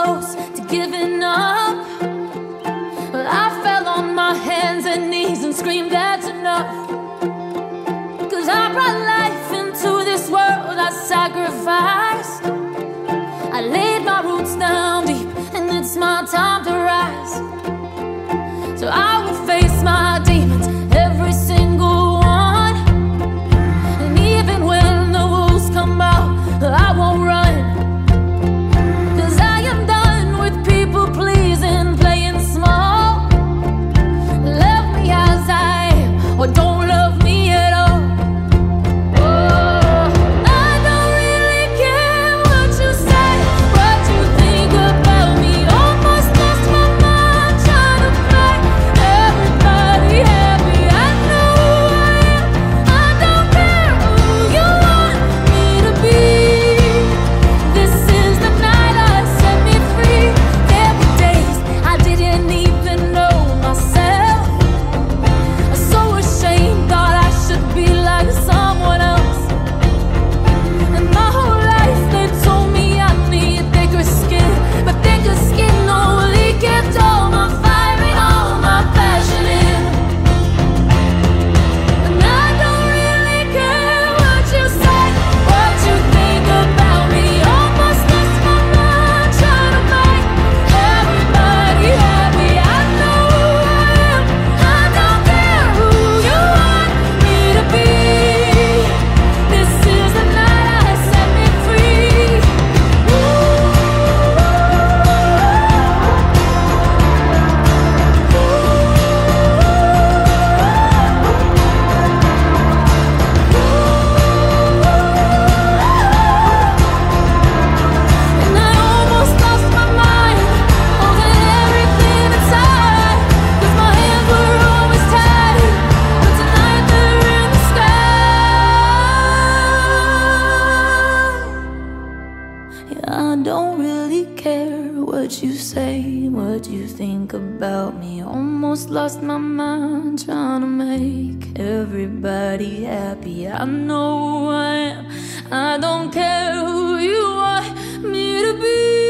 close to giving up. Well, I fell on my hands and knees and screamed, that's enough. 'Cause I brought life into this world, I sacrificed. I laid my roots down deep, and it's my time to rise. So I will face my demons, every single one. And even when the wolves come out, I won't run. 'Cause I am done with people pleasing, playing small. Love me as I am, or don't love me at all. Oh, I don't really care what you say, what you think about me. Almost lost my mind trying to make everybody happy. I know who I am, I don't care who you want me to be. This is the night I set me free. There were days I didn't even know myself. I'm so ashamed, thought I should be like someone else. And my whole life they told me I need thicker skin, but thicker skin only kept all my fire and all my passion in. And I don't really care what you say, what you think about me. Almost lost my mind trying to make everybody happy. I know who I am, I don't care who you want me to be. This is the night I set me free. And I almost lost my mind, holding everything inside. 'Cause my hands were always tied, but tonight they're in the sky. Yeah, I don't really care what you say, what you think about me. Almost lost my mind trying to make everybody happy. I know who I am, I don't care who you want me to be.